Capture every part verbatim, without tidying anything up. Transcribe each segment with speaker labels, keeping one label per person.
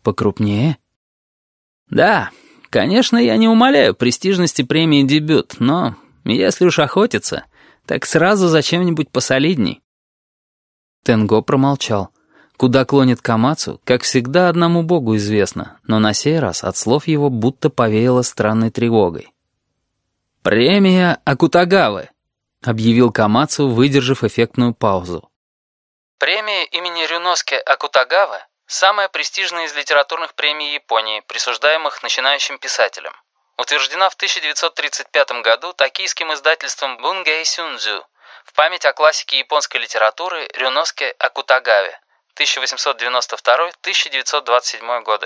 Speaker 1: Покрупнее?
Speaker 2: Да, конечно, я не умаляю престижности премии «Дебют», но если уж охотиться, так сразу за чем-нибудь посолидней.
Speaker 1: Тенго промолчал. Куда клонит Камацу, как всегда, одному богу известно, но на сей раз от слов его будто повеяло странной тревогой.
Speaker 2: «Премия Акутагавы»,
Speaker 1: — объявил Камацу, выдержав эффектную паузу.
Speaker 3: Премия имени Рюноске Акутагавы – самая престижная из литературных премий Японии, присуждаемых начинающим писателям. Утверждена в тысяча девятьсот тридцать пятом году токийским издательством Бунgai Сюнзю в память о классике японской литературы Рюноске Акутагаве тысяча восемьсот девяносто второй — тысяча девятьсот двадцать седьмой годы.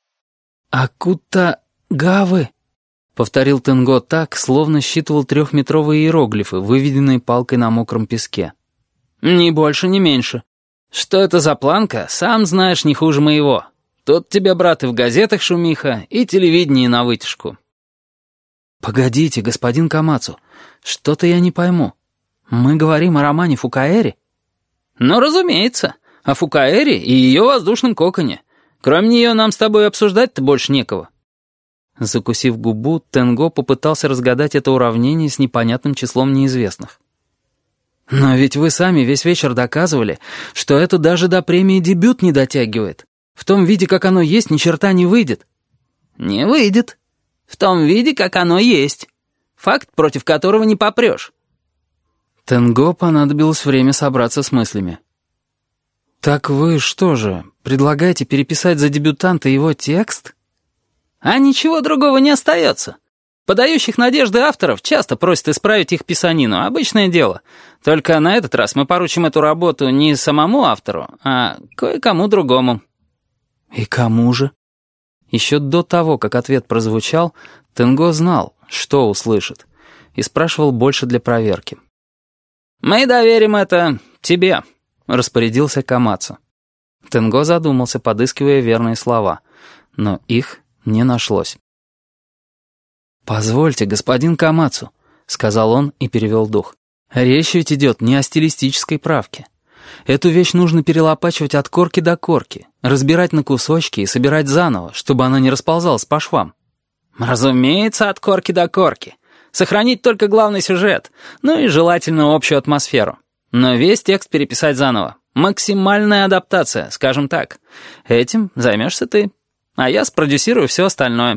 Speaker 1: «Акутагавы», — повторил Тенго так, словно считывал трехметровые иероглифы, выведенные палкой на мокром песке.
Speaker 2: «Ни больше, ни меньше. Что это за планка, сам знаешь не хуже моего. Тут тебе, брат, и в газетах шумиха, и телевидение на вытяжку».
Speaker 1: «Погодите, господин Камацу, что-то я не пойму. Мы говорим о романе Фукаэри?»
Speaker 2: «Ну, разумеется, о Фукаэри и ее воздушном коконе. Кроме нее нам с тобой обсуждать-то больше некого».
Speaker 1: Закусив губу, Тенго попытался разгадать это уравнение с непонятным числом неизвестных. «Но ведь вы сами весь вечер доказывали, что это даже до премии «Дебют» не дотягивает. В том виде, как оно есть, ни черта не выйдет».
Speaker 2: «Не выйдет. В том виде, как оно есть. Факт, против которого не попрешь».
Speaker 1: Тенго понадобилось время собраться с мыслями. «Так вы что же, предлагаете переписать за дебютанта его текст?»
Speaker 2: «А ничего другого не остается. Подающих надежды авторов часто просят исправить их писанину, обычное дело. Только на этот раз мы поручим эту работу не самому автору, а кое-кому другому».
Speaker 1: «И кому же?» Еще до того, как ответ прозвучал, Тенго знал, что услышит, и спрашивал больше для проверки.
Speaker 2: «Мы доверим это тебе», — распорядился Камацу.
Speaker 1: Тенго задумался, подыскивая верные слова, но их не нашлось. «Позвольте, господин Камацу», — сказал он и перевел дух. «Речь ведь идет не о стилистической правке. Эту вещь нужно перелопачивать от корки до корки, разбирать на кусочки и собирать заново, чтобы она не расползалась по швам».
Speaker 2: «Разумеется, от корки до корки. Сохранить только главный сюжет, ну и желательно общую атмосферу. Но весь текст переписать заново. Максимальная адаптация, скажем так. Этим займешься ты, а я спродюсирую все остальное».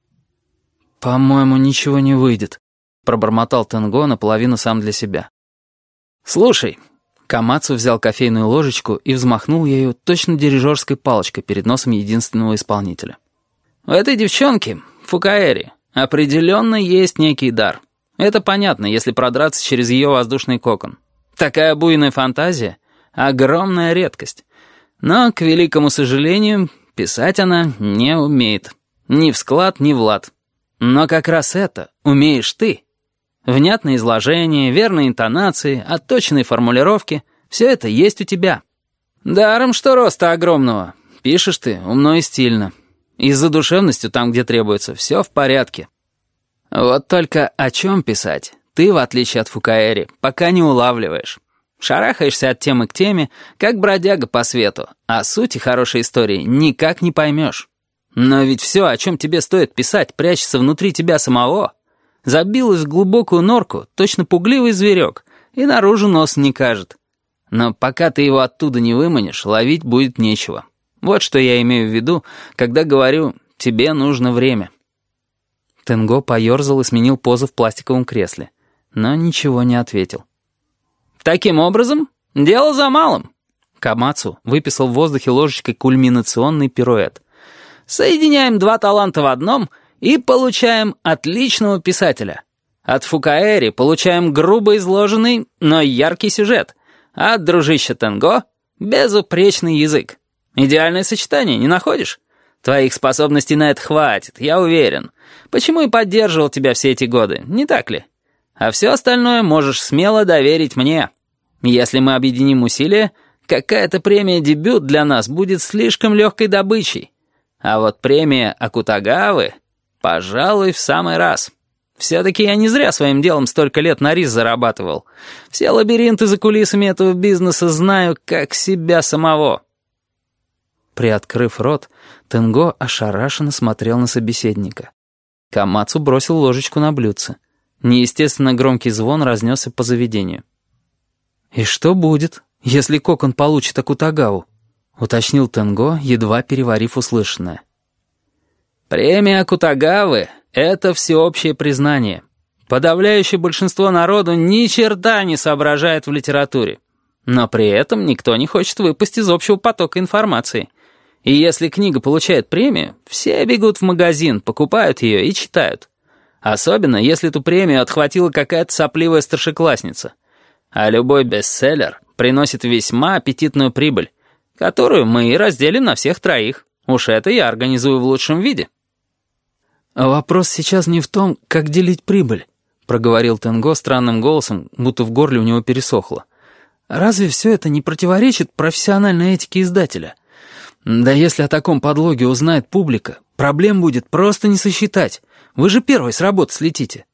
Speaker 1: «По-моему, ничего не выйдет», — пробормотал Тенго наполовину сам для себя.
Speaker 2: «Слушай».
Speaker 1: Камацу взял кофейную ложечку и взмахнул ею точно дирижерской палочкой перед носом единственного исполнителя.
Speaker 2: «У этой девчонки, Фукаэри, определенно есть некий дар. Это понятно, если продраться через ее воздушный кокон. Такая буйная фантазия — огромная редкость. Но, к великому сожалению, писать она не умеет. Ни в склад, ни в лад. Но как раз это умеешь ты. Внятное изложение, верные интонации, отточенные формулировки — все это есть у тебя. Даром, что роста огромного. Пишешь ты умно и стильно. И с задушевностью там, где требуется, все в порядке. Вот только о чем писать, ты, в отличие от Фукаэри, пока не улавливаешь. Шарахаешься от темы к теме, как бродяга по свету, а сути хорошей истории никак не поймешь. Но ведь все, о чем тебе стоит писать, прячется внутри тебя самого. Забилась в глубокую норку, точно пугливый зверек, и наружу нос не кажет. Но пока ты его оттуда не выманишь, ловить будет нечего. Вот что я имею в виду, когда говорю «тебе нужно время».
Speaker 1: Тенго поерзал и сменил позу в пластиковом кресле, но ничего не ответил.
Speaker 2: «Таким образом, дело за малым».
Speaker 1: Камацу выписал в воздухе ложечкой кульминационный пируэт.
Speaker 2: «Соединяем два таланта в одном и получаем отличного писателя. От Фукаэри получаем грубо изложенный, но яркий сюжет, а от дружища Тенго — безупречный язык. Идеальное сочетание, не находишь? Твоих способностей на это хватит, я уверен. Почему и поддерживал тебя все эти годы, не так ли? А все остальное можешь смело доверить мне. Если мы объединим усилия, какая-то премия «Дебют» для нас будет слишком легкой добычей. А вот премия Акутагавы, пожалуй, в самый раз. Все-таки я не зря своим делом столько лет на рис зарабатывал. Все лабиринты за кулисами этого бизнеса знаю, как себя самого».
Speaker 1: Приоткрыв рот, Тенго ошарашенно смотрел на собеседника. Камацу бросил ложечку на блюдце. Неестественно громкий звон разнесся по заведению. «И что будет, если Кокон получит Акутагаву?» — уточнил Тенго, едва переварив услышанное.
Speaker 2: «Премия Акутагавы — это всеобщее признание. Подавляющее большинство народу ни черта не соображает в литературе. Но при этом никто не хочет выпасть из общего потока информации. И если книга получает премию, все бегут в магазин, покупают ее и читают. Особенно, если эту премию отхватила какая-то сопливая старшеклассница. А любой бестселлер приносит весьма аппетитную прибыль, которую мы и разделим на всех троих. Уж это я организую в лучшем виде».
Speaker 1: «Вопрос сейчас не в том, как делить прибыль», — проговорил Тенго странным голосом, будто в горле у него пересохло. «Разве все это не противоречит профессиональной этике издателя? Да если о таком подлоге узнает публика, проблем будет просто не сосчитать. Вы же первый с работы слетите».